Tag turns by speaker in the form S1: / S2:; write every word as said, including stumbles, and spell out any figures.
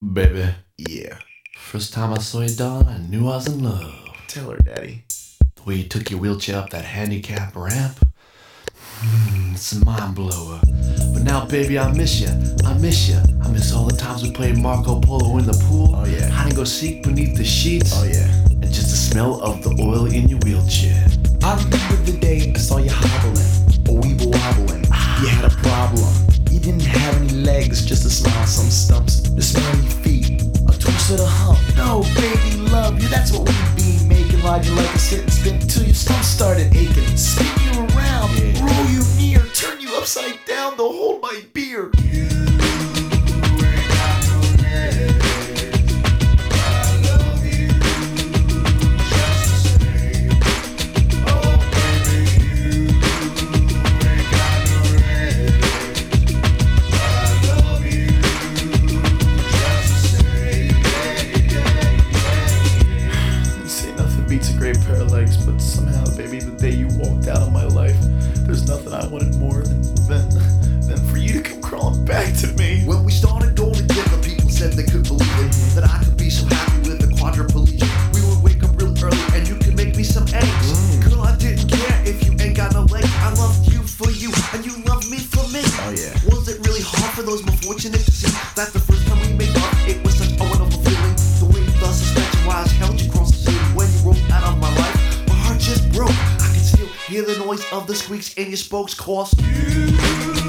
S1: Baby,
S2: Yeah.
S1: first time I saw you, darling, I knew I was in love.
S2: Tell her, Daddy.
S1: The way you took your wheelchair up that handicap ramp, mm, it's a mind blower. But now, baby, I miss you. I miss you. I miss all the times we played Marco Polo in the pool.
S2: Oh, yeah.
S1: Hide and go seek beneath the sheets.
S2: Oh, yeah.
S1: And just the smell of the oil in your wheelchair.
S2: I remember the day I saw you hobbling, or we were wobbling. You had a problem. You didn't have any legs, just a smile, some stumps, the smelly feet, a twisted a hump. No, baby, love you, that's what we'd be making. Ride you like a sit and spin till your stump started aching. Spin you around,
S1: Yeah.
S2: roll you near, turn you upside down to hold my beer. Say nothing beats a great pair of legs, but somehow, baby, the day you walked out of my life, there's nothing I wanted more than, than, than for you to come crawling back to me.
S3: When we started going together, people said they could believe it, that I could be so happy with a quadriplegic. We would wake up real early and you could make me some eggs.
S2: Mm.
S3: Girl, I didn't care if you ain't got no legs. I loved you for you and you loved me for me.
S2: Oh, yeah.
S3: Was it really hard for those more fortunate to see that the first time we made love, it was such a wonderful feeling? The way the suspension wires held you across the city when you rolled out of my life, my heart just broke. I can still hear the noise of the squeaks in your spokes, cause you